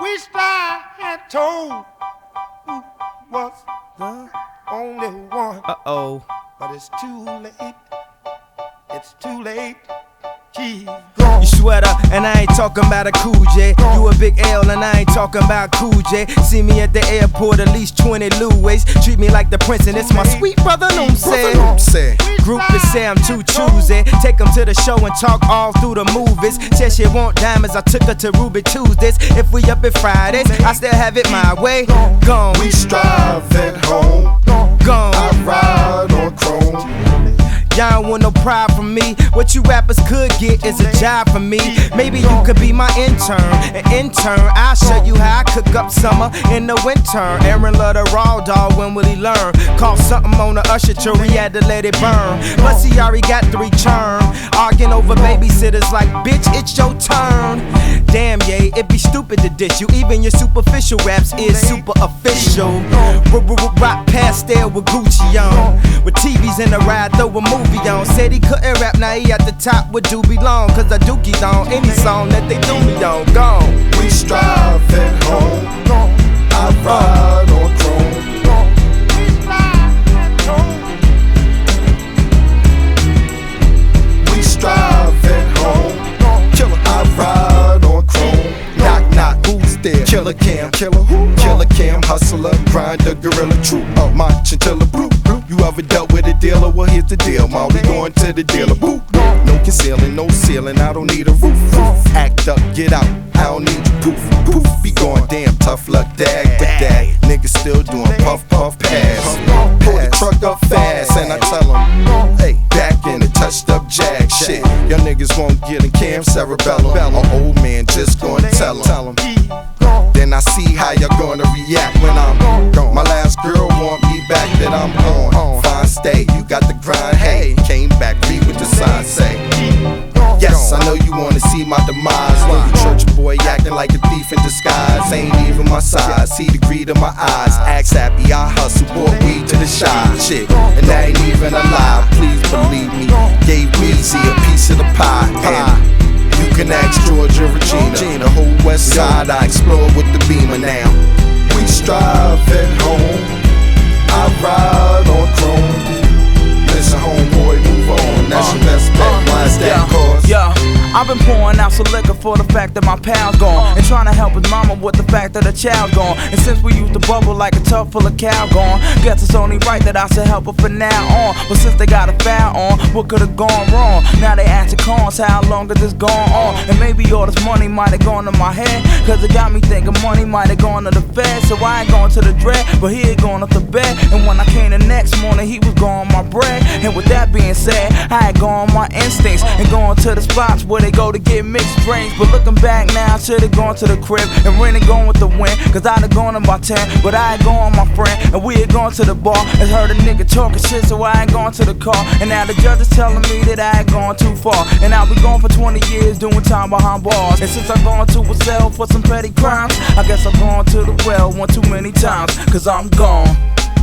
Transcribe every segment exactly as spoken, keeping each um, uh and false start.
Wished I had told who was the only one. Uh-oh. But it's too late. It's too late. She's gone. You sweater, and I ain't talking about a Cool J. You a big L, and I ain't talking about Cool J. See me at the airport, at least twenty Louis. Treat me like the prince, and it's my sweet brother Noom said. Groupies say I'm too choosy. Take them to the show and talk all through the movies. Said she want diamonds, I took her to Ruby Tuesdays. If we up at Fridays, I still have it my way. Gone. We strive at home. Gone. I ride on chrome. Y'all don't want no pride from me. What you rappers could get is a job for me. Maybe you could be my intern. An intern, I'll show you how I cook up summer in the winter. Aaron love the raw dog, when will he learn? Caught something on the usher tree, he had to let it burn. Plus he already got three churn. Arguing over babysitters like, bitch, it's your turn. Damn, yeah, it'd be stupid to dish you. Even your superficial raps is super official. Rock pastel with Gucci on. With T Vs in the ride, throw a movie on. Said he couldn't rap, now he at the top with Doobie Long. Cause I dookie on any song that they do me on. Gone. We strive at home. I ride on chrome. We strive at home. Killer, I ride on chrome. Knock, knock, who's there? Killer Cam, killer who? Killer Cam, hustler, grinder, gorilla, true. Up my chinchilla, blue. You ever dealt with a dealer? Well, here's the deal, ma. We going to the dealer, boo. No concealing, no ceiling, I don't need a roof. Act up, get out, I don't need you, poof, poof. Be going damn tough luck, dag, but dag. Niggas still doing puff, puff, pass. Pull the truck up fast, and I tell them, hey, back in the touched up jag shit. Y'all niggas won't get in Cam cerebellum. An old man just gonna tell them. Then I see how y'all gonna react when I'm gone. My last girl want me back, that I'm on. Fine stay, you got the grind, hey. Came back, read what the sign say. Yes, I know you wanna see my demise. Little church boy acting like a thief in disguise. Ain't even my size, see the greed in my eyes. Axe happy, I hustle, bought weed to the shy. Shit, and that ain't even a lie, please believe me. Gave Weezy a piece of the pie. And you can ask Georgia Regina. The whole west side I explore with the Beamer now. We strive at home. I ride on chrome. Listen, homeboy, move on. That's your best bet. Why is that? Cause yeah, I've been pouring out some liquor for the fact that my pal's gone, and trying to help his mama with the fact that her child's gone. And since we used to bubble like a tub full of cow gone, guess it's only right that I should help her from now on. But since they got a foul on, what could've gone wrong? Now they asking cons, how long has this gone on? And maybe all this money might have gone to my head, cause it got me thinking money might have gone to the Fed. So I ain't going to the dread, but he ain't going up to bed. And when I came the next morning, he was gone my bread. And with that being said, I had gone my instincts and going to the spots where they go to get mixed drinks. But looking back now, I should've gone to the crib and really gone with the win. Cause I'd have gone about ten, but I ain't gone my friend. And we had gone to the bar and heard a nigga talking shit, so I ain't gone to the car. And now the judge is telling me that I ain't gone too far. And I'll be gone for twenty years doing time behind bars. And since I've gone to a cell for some petty crimes, I guess I've gone to the well one too many times, cause I'm gone.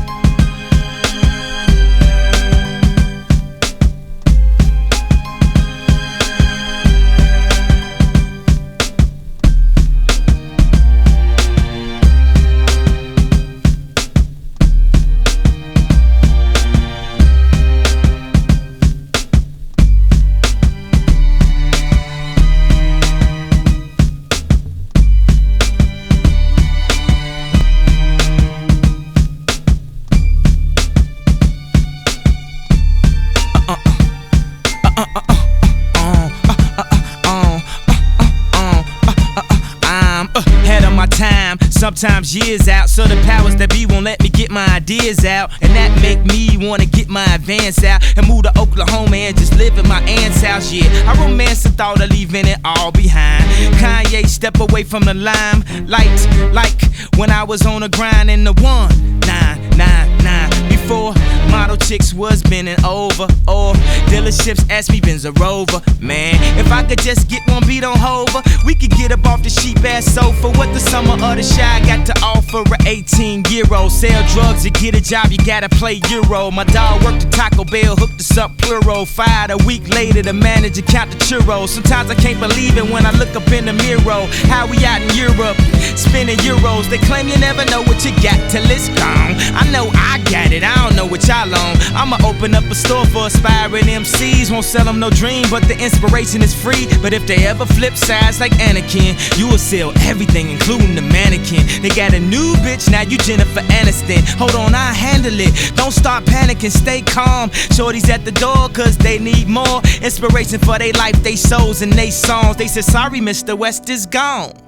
Sometimes years out, so the powers that be won't let me get my ideas out. And that make me wanna get my advance out and move to Oklahoma and just live in my aunt's house. Yeah, I romance the thought of leaving it all behind. Kanye step away from the limelight, like when I was on the grind in the one nine nine nine. Before before model chicks was bending over, or dealerships asked me Benz a Rover. Man, if I could just get one beat on Hover, we could get up off the sheep ass sofa. What the summer of the shy got to offer? A eighteen year old sell drugs to get a job, you gotta play Euro. My dog worked at Taco Bell, hooked us up plural. Fired a week later, the manager count the churros. Sometimes I can't believe it when I look up in the mirror. How we out in Europe, spending euros. They claim you never know what you got till it's gone. I know I got it, I don't know what y'all on. I'ma open up a store for aspiring M Cs. Won't sell them no dream, but the inspiration is free. But if they ever flip sides like Anakin, you will sell everything, including the mannequin. They got a new bitch, now you Jennifer Aniston. Hold on, I'll handle it. Don't start panicking, stay calm. Shorty's at the door, cause they need more inspiration for their life, they souls, and they songs. They said, sorry, Mister West is gone.